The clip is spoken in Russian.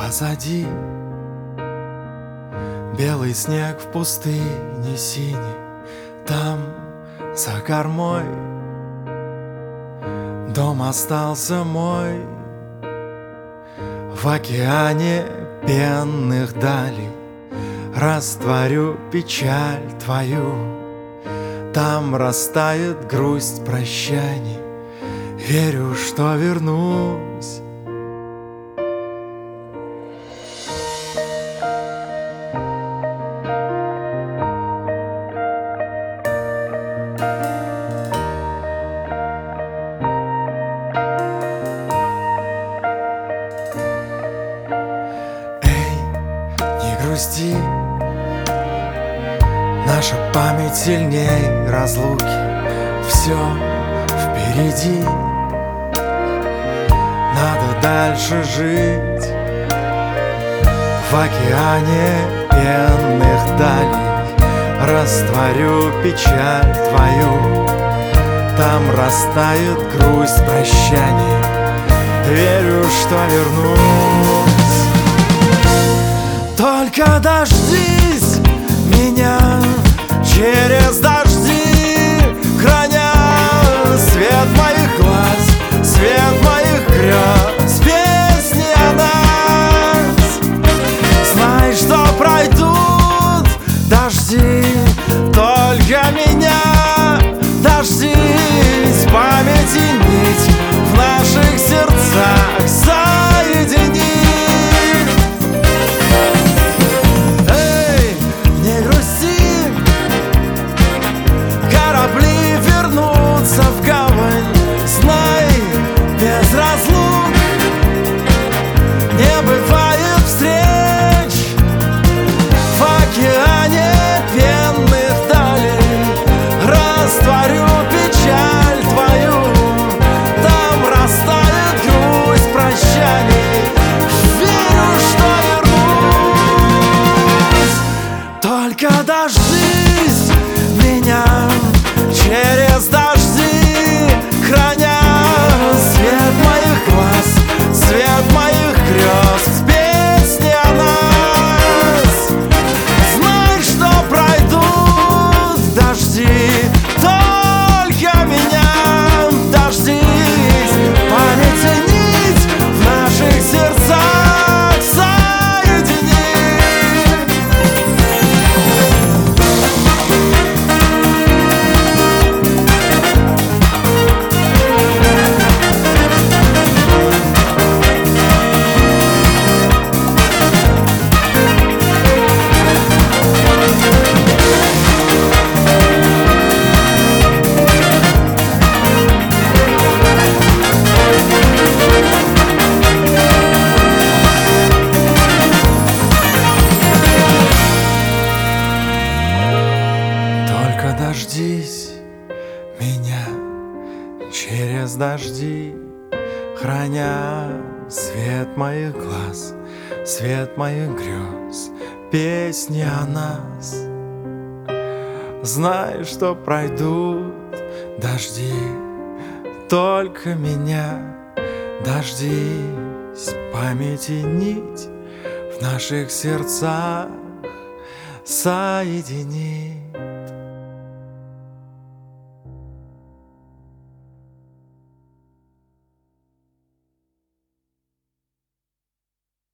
позади. Белый снег в пустыне синий, там за кормой дом остался мой. В океане пенных далей растворю печаль твою. Там растает грусть прощаний, верю, что вернусь. Грусти, наша память сильней разлуки, все впереди. Надо дальше жить в океане пенных далей. Растворю печаль твою, там растает грусть прощаний, верю, что вернусь. Только дождись меня через дожди, храня свет моих глаз, свет моих грез, песни о нас. Знай, что пройдут дожди, только меня дождись, памяти нить в наших сердцах соедини. В гавань, знай, без разлук не бывает встреч. В океане пенных далей растворю печаль твою, там растает грусть прощаний, верю, что вернусь. Только дождись меня через дожди, храня свет моих глаз, свет моих грез, песни о нас. Знай, что пройдут дожди, только меня дождись, памяти нить в наших сердцах соедини. Дождись меня через дожди, храня свет моих глаз, свет моих грез, песни о нас. Знай, что пройдут дожди, только меня дождись, памяти нить в наших сердцах соедини.